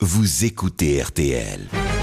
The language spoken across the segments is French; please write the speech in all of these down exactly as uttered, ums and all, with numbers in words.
vous écoutez R T L.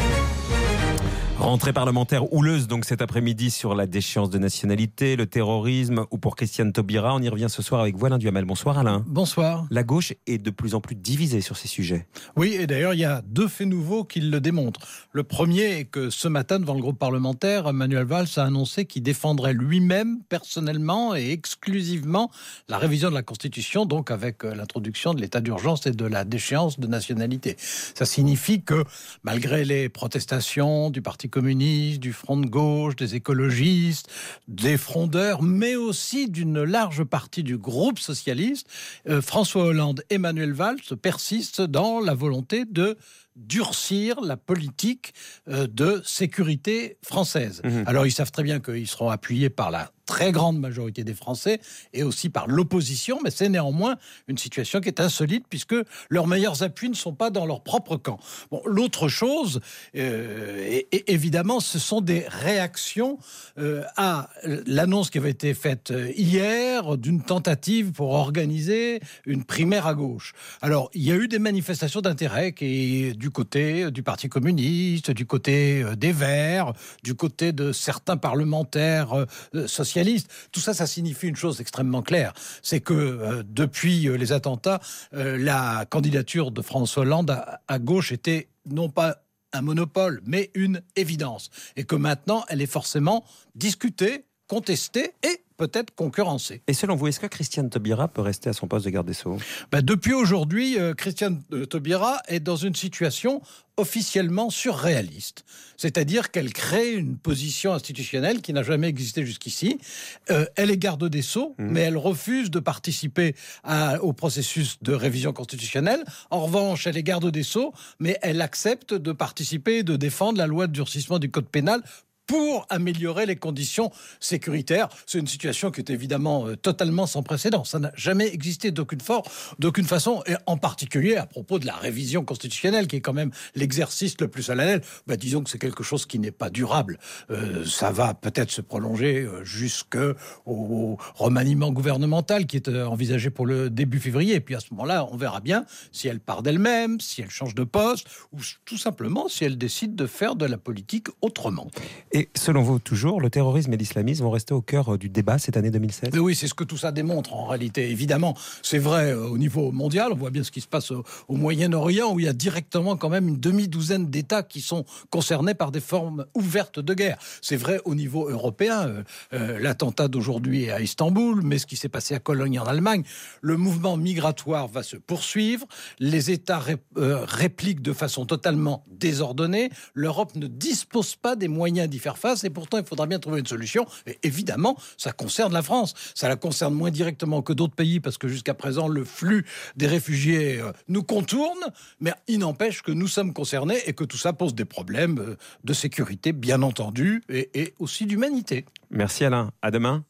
Rentrée parlementaire houleuse donc cet après-midi sur la déchéance de nationalité, le terrorisme ou pour Christiane Taubira. On y revient ce soir avec Alain Duhamel. Bonsoir Alain. Bonsoir. La gauche est de plus en plus divisée sur ces sujets. Oui, et d'ailleurs il y a deux faits nouveaux qui le démontrent. Le premier est que ce matin devant le groupe parlementaire, Manuel Valls a annoncé qu'il défendrait lui-même personnellement et exclusivement la révision de la Constitution, donc avec l'introduction de l'état d'urgence et de la déchéance de nationalité. Ça signifie que malgré les protestations du Parti communiste, du Front de gauche, des écologistes, des frondeurs, mais aussi d'une large partie du groupe socialiste, euh, François Hollande et Manuel Valls persistent dans la volonté de durcir la politique euh, de sécurité française. Mmh. Alors ils savent très bien qu'ils seront appuyés par la très grande majorité des Français et aussi par l'opposition, mais c'est néanmoins une situation qui est insolite puisque leurs meilleurs appuis ne sont pas dans leur propre camp. Bon, l'autre chose, euh, et, et évidemment, ce sont des réactions euh, à l'annonce qui avait été faite hier d'une tentative pour organiser une primaire à gauche. Alors, il y a eu des manifestations d'intérêt qui, du côté du Parti communiste, du côté des Verts, du côté de certains parlementaires euh, socialistes. Tout ça, ça signifie une chose extrêmement claire, c'est que euh, depuis euh, les attentats, euh, la candidature de François Hollande à, à gauche était non pas un monopole, mais une évidence. Et que maintenant, elle est forcément discutée, contestée et peut-être concurrencée. Et selon vous, est-ce que Christiane Taubira peut rester à son poste de garde des Sceaux ? Ben, depuis aujourd'hui, euh, Christiane Taubira est dans une situation officiellement surréaliste. C'est-à-dire qu'elle crée une position institutionnelle qui n'a jamais existé jusqu'ici. Euh, elle est garde des Sceaux, mmh. mais elle refuse de participer à, au processus de révision constitutionnelle. En revanche, elle est garde des Sceaux, mais elle accepte de participer et de défendre la loi de durcissement du code pénal pour améliorer les conditions sécuritaires. C'est une situation qui est évidemment euh, totalement sans précédent. Ça n'a jamais existé d'aucune forme, d'aucune façon, et en particulier à propos de la révision constitutionnelle, qui est quand même l'exercice le plus solennel. Ben, disons que c'est quelque chose qui n'est pas durable. Euh, ça va peut-être se prolonger euh, jusqu'au remaniement gouvernemental qui est euh, envisagé pour le début février. Et puis à ce moment-là, on verra bien si elle part d'elle-même, si elle change de poste, ou tout simplement si elle décide de faire de la politique autrement. Et selon vous, toujours, le terrorisme et l'islamisme vont rester au cœur du débat cette année deux mille seize ? Oui, c'est ce que tout ça démontre en réalité. Évidemment, c'est vrai au niveau mondial. On voit bien ce qui se passe au, au Moyen-Orient, où il y a directement quand même une demi-douzaine d'États qui sont concernés par des formes ouvertes de guerre. C'est vrai au niveau européen. Euh, euh, l'attentat d'aujourd'hui à Istanbul, mais ce qui s'est passé à Cologne en Allemagne. Le mouvement migratoire va se poursuivre. Les États ré, euh, répliquent de façon totalement désordonnée. L'Europe ne dispose pas des moyens d'y faire face, et pourtant il faudra bien trouver une solution. Et évidemment, ça concerne la France. Ça la concerne moins directement que d'autres pays, parce que jusqu'à présent, le flux des réfugiés euh, nous contourne, mais il n'empêche que nous sommes concernés et que tout ça pose des problèmes euh, de sécurité, bien entendu, et, et aussi d'humanité. Merci Alain. À demain.